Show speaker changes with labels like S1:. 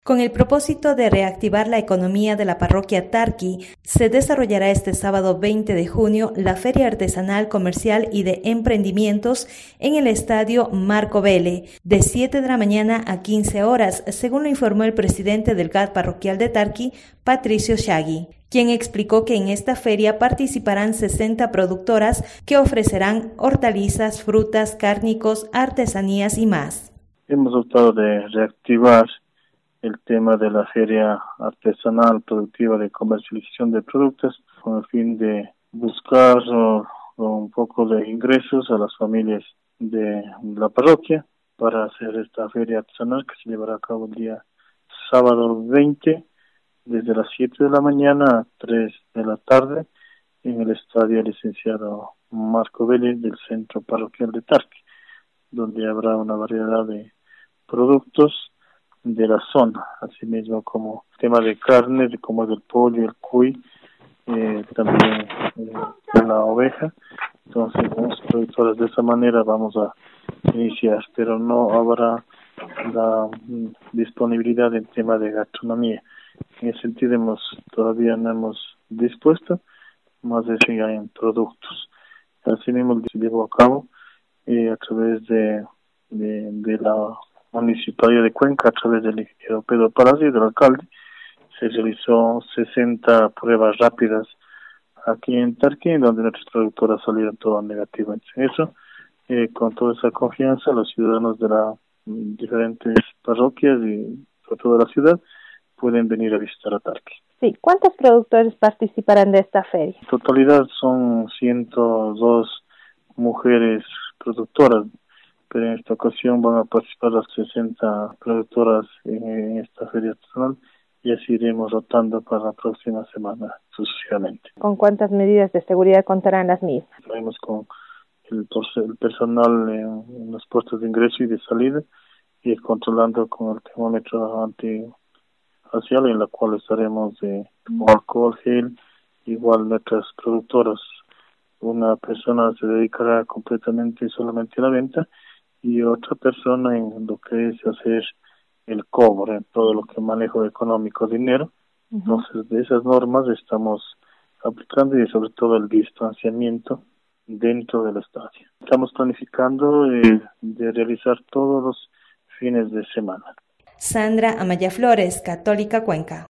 S1: Con el propósito de reactivar la economía de la parroquia Tarqui, se desarrollará este sábado 20 de junio la Feria Artesanal, Comercial y de Emprendimientos en el Estadio Marco Vele, de 7 de la mañana a 15 horas, según lo informó el presidente del GAD parroquial de Tarqui, Patricio Shagui, quien explicó que en esta feria participarán 60 productoras que ofrecerán hortalizas, frutas, cárnicos, artesanías y más.
S2: Hemos optado de reactivar el tema de la feria artesanal productiva de comercialización de productos con el fin de buscar un poco de ingresos a las familias de la parroquia para hacer esta feria artesanal que se llevará a cabo el día sábado 20 desde las 7 de la mañana a 3 de la tarde en el estadio licenciado Marco Vélez del centro parroquial de Tarqui, donde habrá una variedad de productos de la zona, asimismo como tema de carne, como del pollo, el cuy, también la oveja. Entonces, los productores de esa manera vamos a iniciar, pero no habrá la disponibilidad en tema de gastronomía. En ese sentido, todavía no hemos dispuesto, más de 100 productos. Asimismo, se llevó a cabo a través de la Municipalidad de Cuenca, a través del ingeniero Pedro Palacio y del alcalde, se realizó 60 pruebas rápidas aquí en Tarqui, donde nuestras productoras salieron todas negativas. Eso, con toda esa confianza, los ciudadanos de las diferentes parroquias y sobre todo de la ciudad pueden venir a visitar a Tarqui.
S3: Sí, ¿cuántos productores participarán de esta feria?
S2: En totalidad son 102 mujeres productoras, pero en esta ocasión van a participar las 60 productoras en esta feria artesanal y así iremos rotando para la próxima semana sucesivamente.
S3: ¿Con cuántas medidas de seguridad contarán las mismas?
S2: Estaremos con el personal en los puestos de ingreso y de salida y controlando con el termómetro antirracial, en la cual estaremos con alcohol, gel, igual nuestras productoras. Una persona se dedicará completamente solamente a la venta y otra persona en lo que es hacer el cobro, en todo lo que manejo económico, dinero. Entonces, de esas normas estamos aplicando y sobre todo el distanciamiento dentro del estadio. Estamos planificando de realizar todos los fines de semana.
S1: Sandra Amaya Flores, Católica Cuenca.